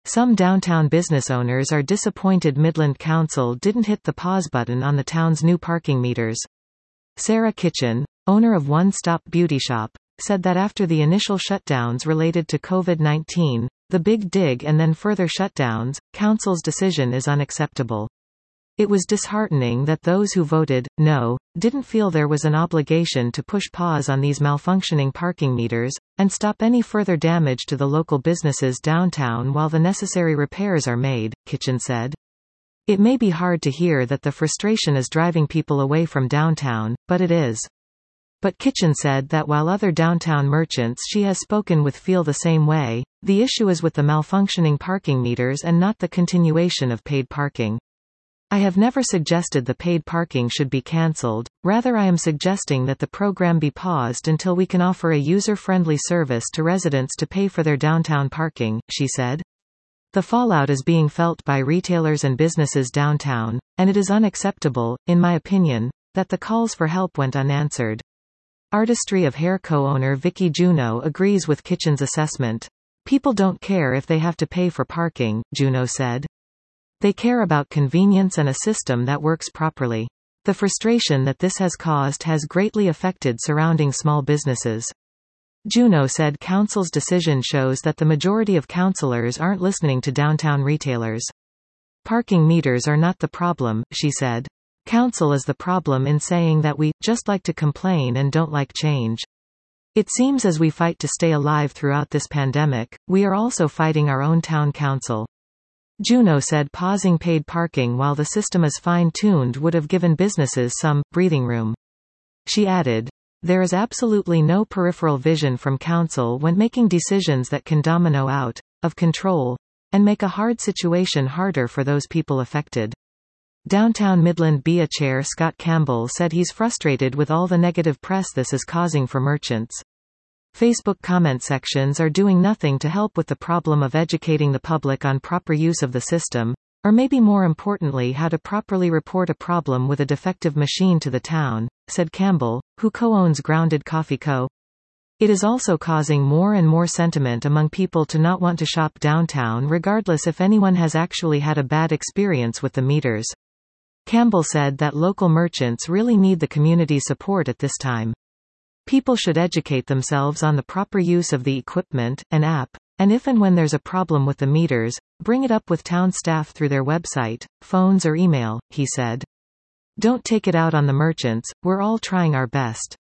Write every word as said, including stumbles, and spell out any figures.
Some downtown business owners are disappointed Midland Council didn't hit the pause button on the town's new parking meters. Sarah Kitchen, owner of One Stop Beauty Shop, said that after the initial shutdowns related to COVID nineteen, the Big Dig and then further shutdowns, Council's decision is unacceptable. It was disheartening that those who voted no didn't feel there was an obligation to push pause on these malfunctioning parking meters, and stop any further damage to the local businesses downtown while the necessary repairs are made, Kitchen said. It may be hard to hear that the frustration is driving people away from downtown, but it is. But Kitchen said that while other downtown merchants she has spoken with feel the same way, the issue is with the malfunctioning parking meters and not the continuation of paid parking. I have never suggested the paid parking should be cancelled, rather I am suggesting that the program be paused until we can offer a user-friendly service to residents to pay for their downtown parking, she said. The fallout is being felt by retailers and businesses downtown, and it is unacceptable, in my opinion, that the calls for help went unanswered. Artistry of Hair co-owner Vicky Juneau agrees with Kitchen's assessment. People don't care if they have to pay for parking, Juneau said. They care about convenience and a system that works properly. The frustration that this has caused has greatly affected surrounding small businesses. Juneau said Council's decision shows that the majority of councillors aren't listening to downtown retailers. Parking meters are not the problem, she said. Council is the problem in saying that we just like to complain and don't like change. It seems as we fight to stay alive throughout this pandemic, we are also fighting our own town council. Juneau said pausing paid parking while the system is fine-tuned would have given businesses some breathing room. She added, "There is absolutely no peripheral vision from council when making decisions that can domino out of control and make a hard situation harder for those people affected." Downtown Midland B A Chair Scott Campbell said he's frustrated with all the negative press this is causing for merchants. Facebook comment sections are doing nothing to help with the problem of educating the public on proper use of the system, or maybe more importantly how to properly report a problem with a defective machine to the town, said Campbell, who co-owns Grounded Coffee Co. It is also causing more and more sentiment among people to not want to shop downtown regardless if anyone has actually had a bad experience with the meters. Campbell said that local merchants really need the community support at this time. People should educate themselves on the proper use of the equipment and app, and if and when there's a problem with the meters, bring it up with town staff through their website, phones or email, he said. Don't take it out on the merchants, we're all trying our best.